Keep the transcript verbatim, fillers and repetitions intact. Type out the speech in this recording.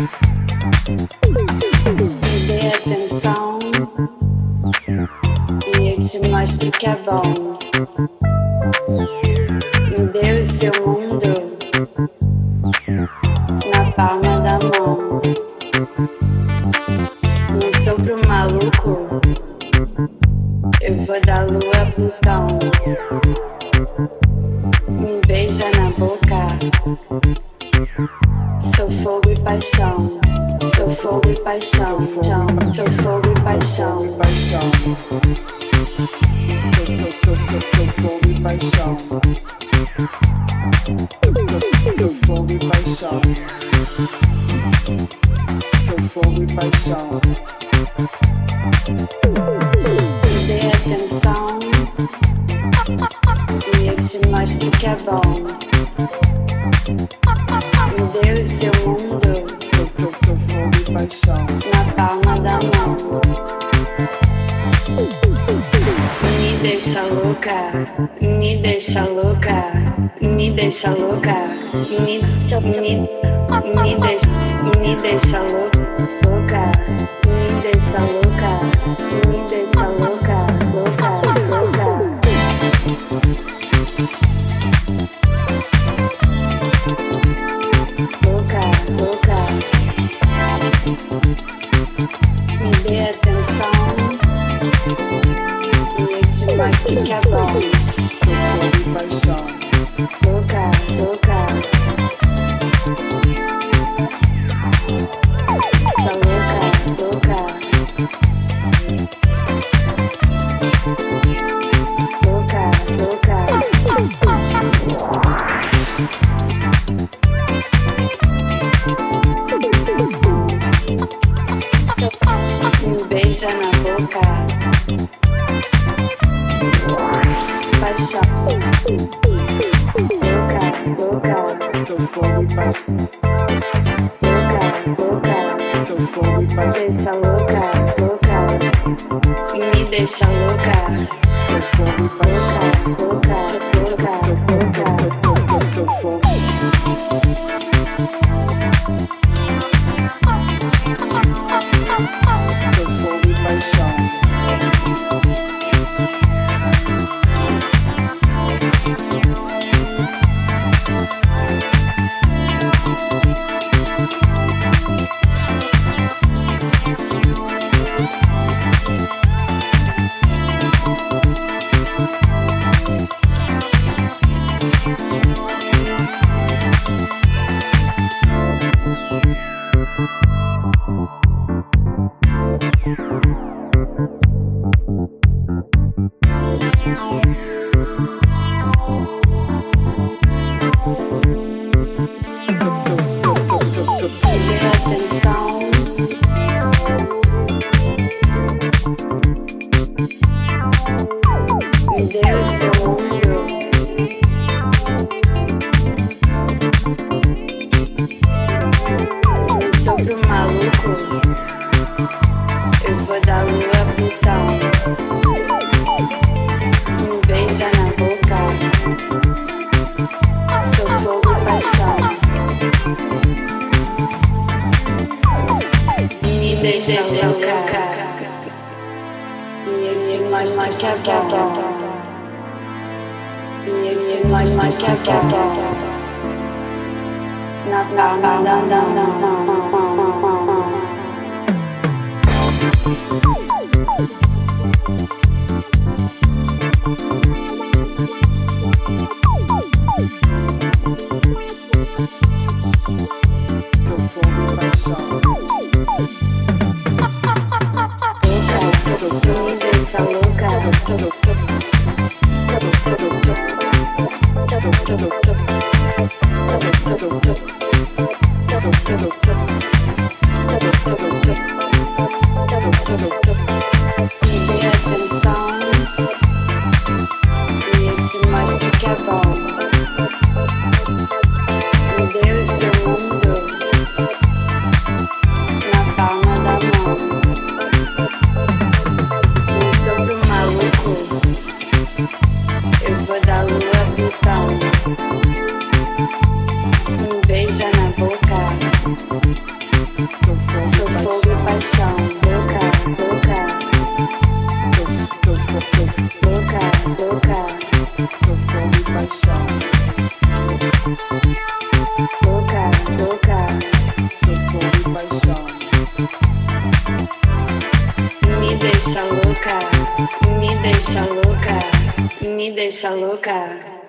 Me dê atenção e eu te mostro que é bom. Me dê o seu mundo na palma da mão. Não sou pro maluco, eu vou da lua a Plutão. Me beija na boca, sou fogo e paixão. Sou fogo e paixão, sou fogo e paixão. Sou fogo e paixão. Sou fogo e paixão. Sou fogo e paixão. Me dê atenção e eu te mostro que é bom. Me dê o seu mundo Sou fogo e paixão. na palma da mão. Me deixa louca, me deixa louca, me deixa louca, me, me, me, deixa, me deixa louca, me deixa louca, me deixa louca, louca, louca. Louca, louca. Me dê atenção e eu te mostro que é bom. Sou fogo e paixão. Louca, louca. Tá louca, louca. Louca, louca. Me beija na boca, paixão. Louca, louca. Sou fogo e paixão. Louca, louca. Sou fogo e paixão. Deixa louca, louca. Me deixa louca. Sou fogo e paixão. Louca, louca, louca. Sou fogo. Sou fogo e paixão. louca, louca, sou fogo e paixão. me deixa louca, me deixa louca, me deixa louca.